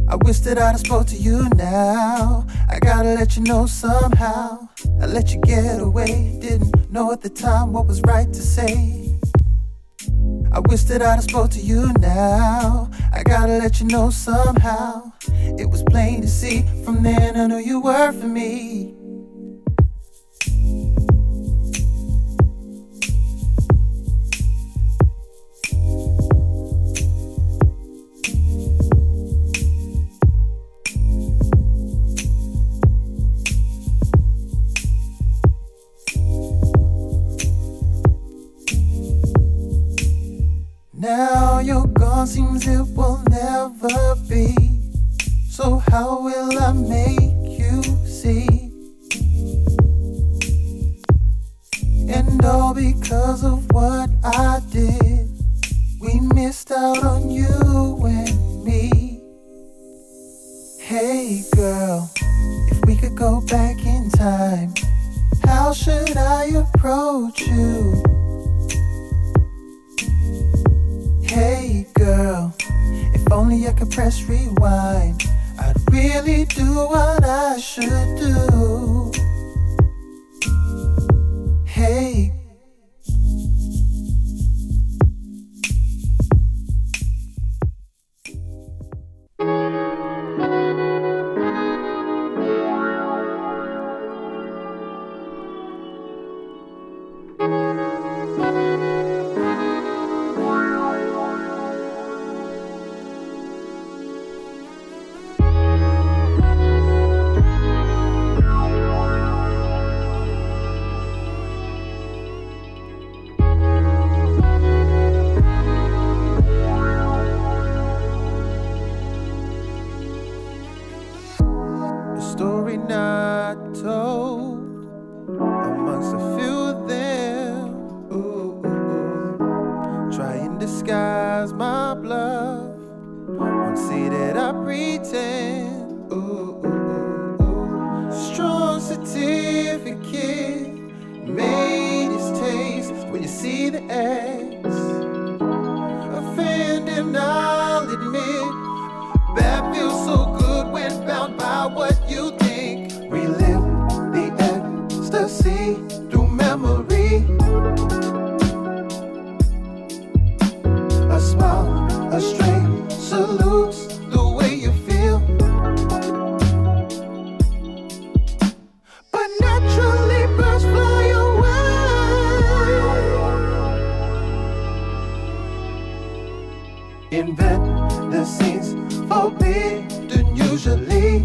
I wish that I'd have spoke to you now. I gotta let you know somehow. I let you get away, didn't know at the time what was right to say. I wish that I'd have spoke to you now. I gotta let you know somehow. It was plain to see from then I knew you were for me. Now you're gone, seems it will never be. So how will I make you see? And all because of what I did. We missed out on you and me. Hey girl, if we could go back in time, how should I approach you? Hey girl, if only I could press rewind, I'd really do what I should do. Hey. Story not told amongst a few of them. Ooh, try and disguise my bluff. Won't see that I pretend. Strong certificate made his taste when you see the X. Offending, I'll admit. That feels so good when bound by what you think. Relive the ecstasy through memory. A smile, a string salutes the way you feel. But naturally birds fly away. Invent the scenes forbidden usually.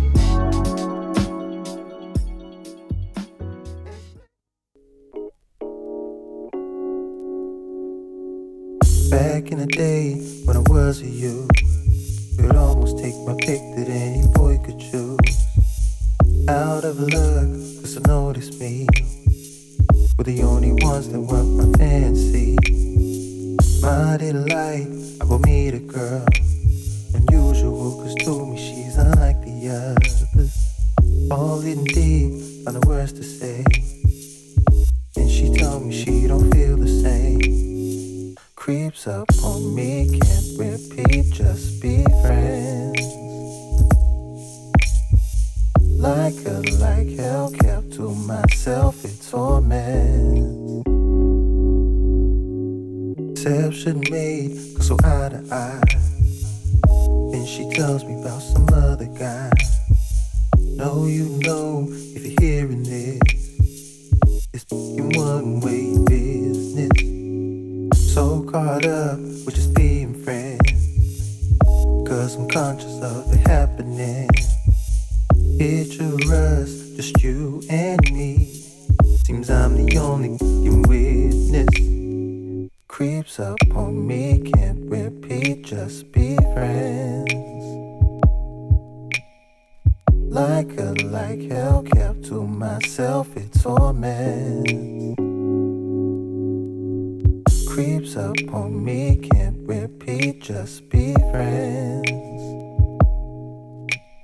Back in the day when I was with you, could almost take my pick that any boy could choose. Out of luck, cause I noticed me were the only ones that weren't my fancy. My delight, I will meet a girl unusual, cause to me she's unlike the others. All in deep, on the words to say, and she told me she don't feel the same. Creeps up on me, can't repeat, just be friends. Like hell, kept to myself, it's torment. Exception made, cause so eye to eye. And she tells me about some other guy. No, you know, if you're hearing this, it's fucking one-way business. So caught up with just being friends, cause I'm conscious of it happening. Picture us, just you and me. Seems I'm the only fucking witness. Creeps up on me, can't repeat, just be friends. Like hell, kept to myself, it's torment. Creeps up on me, can't repeat, just be friends.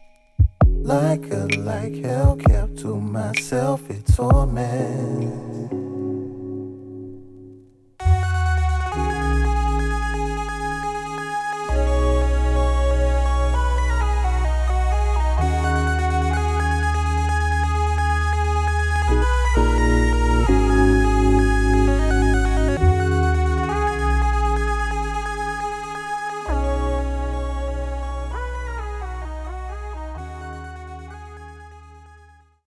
Like hell, kept to myself, it's torment.